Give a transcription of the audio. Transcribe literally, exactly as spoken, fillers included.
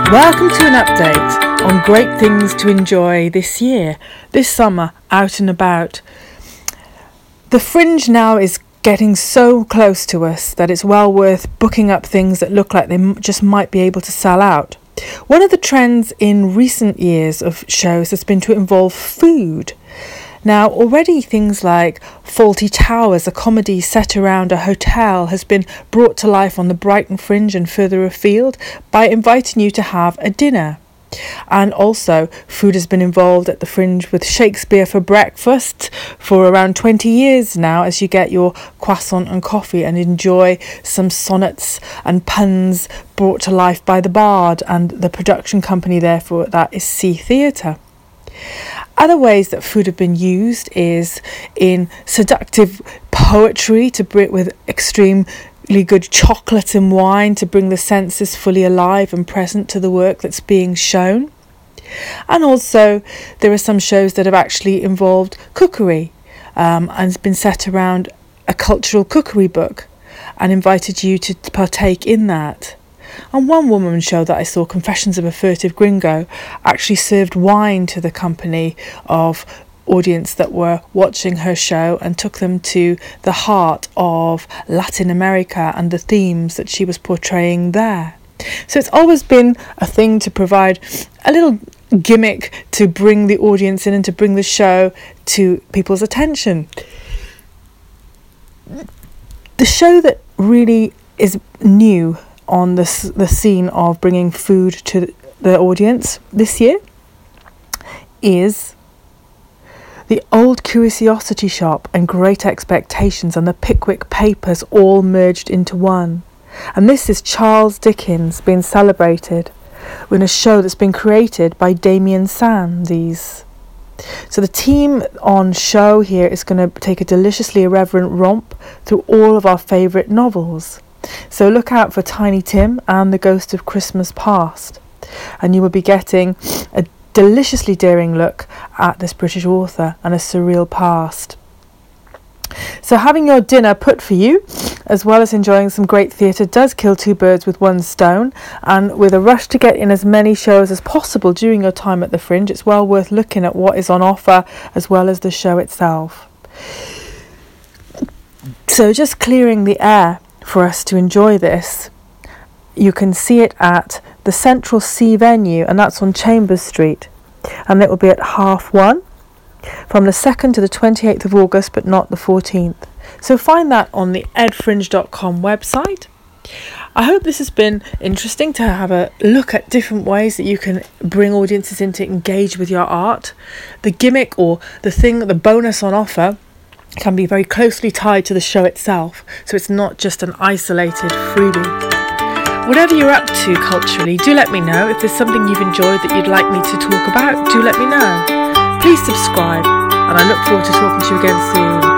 Welcome to an update on great things to enjoy this year, this summer, out and about. The Fringe now is getting so close to us that it's well worth booking up things that look like they m- just might be able to sell out. One of the trends in recent years of shows has been to involve food. Now, already things like Fawlty Towers, a comedy set around a hotel, has been brought to life on the Brighton Fringe and further afield by inviting you to have a dinner. And also, food has been involved at the Fringe with Shakespeare for breakfast for around twenty years now, as you get your croissant and coffee and enjoy some sonnets and puns brought to life by the Bard, and the production company therefore that is Sea Theatre. Other ways that food have been used is in seductive poetry to bring with extremely good chocolate and wine to bring the senses fully alive and present to the work that's being shown. And also there are some shows that have actually involved cookery um, and has been set around a cultural cookery book and invited you to partake in that. And one woman show that I saw, Confessions of a Furtive Gringo, actually served wine to the company of audience that were watching her show and took them to the heart of Latin America and the themes that she was portraying there. So it's always been a thing to provide a little gimmick to bring the audience in and to bring the show to people's attention. The show that really is new on the, the scene of bringing food to the audience this year is the Old Curiosity Shop and Great Expectations and the Pickwick Papers all merged into one. And this is Charles Dickens being celebrated in a show that's been created by Damian Sandys. So the team on show here is going to take a deliciously irreverent romp through all of our favourite novels. So look out for Tiny Tim and the Ghost of Christmas Past, and you will be getting a deliciously daring look at this British author and a surreal past. So having your dinner put for you, as well as enjoying some great theatre, does kill two birds with one stone, and with a rush to get in as many shows as possible during your time at the Fringe, it's well worth looking at what is on offer as well as the show itself. So just clearing the air for us to enjoy this, you can see it at the Central Sea venue, and that's on Chambers Street, and it will be at half one from the second to the twenty-eighth of August, but not the fourteenth. So find that on the ed fringe dot com website. I hope this has been interesting to have a look at different ways that you can bring audiences in to engage with your art. The gimmick or the thing, the bonus on offer can be very closely tied to the show itself, so it's not just an isolated freebie. Whatever you're up to culturally, do let me know. If there's something you've enjoyed that you'd like me to talk about, do let me know. Please subscribe, and I look forward to talking to you again soon.